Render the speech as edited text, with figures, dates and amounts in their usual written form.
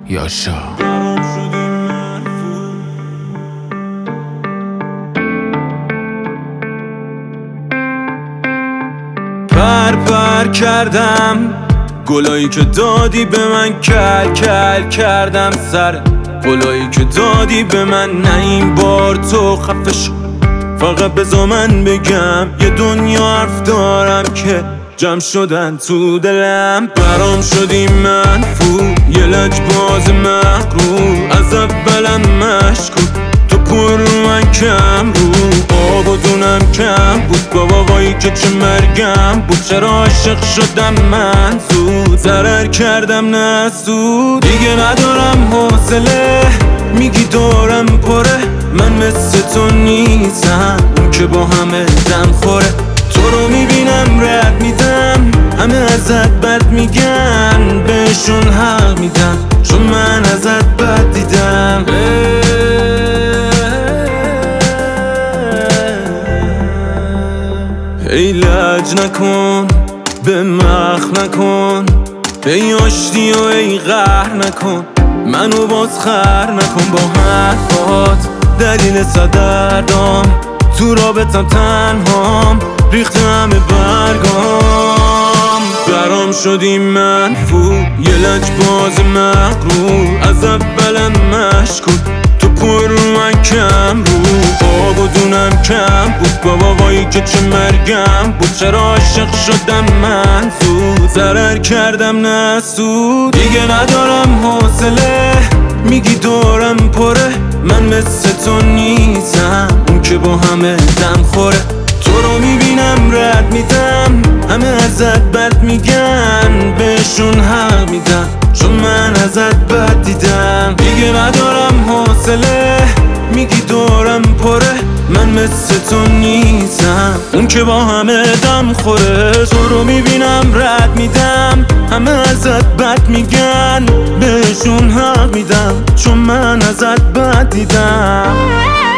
یاشا پر کردم گلایی که دادی به من، کل کل کردم سر قولایی که دادی به من. نه این بار تو خفه شو، فقط بذار من بگم یه دنیا حرف دارم که جمع شدن تو دلم. برام شدی منفور، یه لجباز مغرور، از اولم مشکوک، تو پر رو من کم رو، آب و دونم کم بود. بابا وایی که چه مرگم بود، چرا عاشق شدم من زود، ضرر کردم نه سود. دیگه ندارم حوصله، میگی دارم پره، من مثل تو نیستم اون که با همه دم خوره. تو رو میبینم رد میدم، همه ازت بد میگن، بهشون حق میدم چون من ازت بد دیدم. ای لج نکن، به مخ نکن، ای آشتی و ای قهر نکن، منو باز خر نکن با حرفات. دلیل صدردام تو رابطم تنهام، ریخت همه برگام. برام شدی منفور، یه لجباز مغرور، از اولم مشکوک، تو پر رو من کم رو، آب و دونم کم بود. بابا وایی که چه مرگم بود، چرا عاشق شدم من زود، ضرر کردم نه سود. دیگه ندارم حوصله، میگی دارم پره، من مثل تو نیستم اون که با همه دم خوره. تو رو میبینم رد میدم، همه ازت بد میگن، بهشون حق میدم چون من ازت بد دیدم. دیگه ندارم حوصله، میگی دارم پره، من مثل تو نیستم اون که با همه دم خوره. تو رو میبینم رد میدم، همه ازت بد میگن، بهشون حق میدم چون من ازت بد دیدم.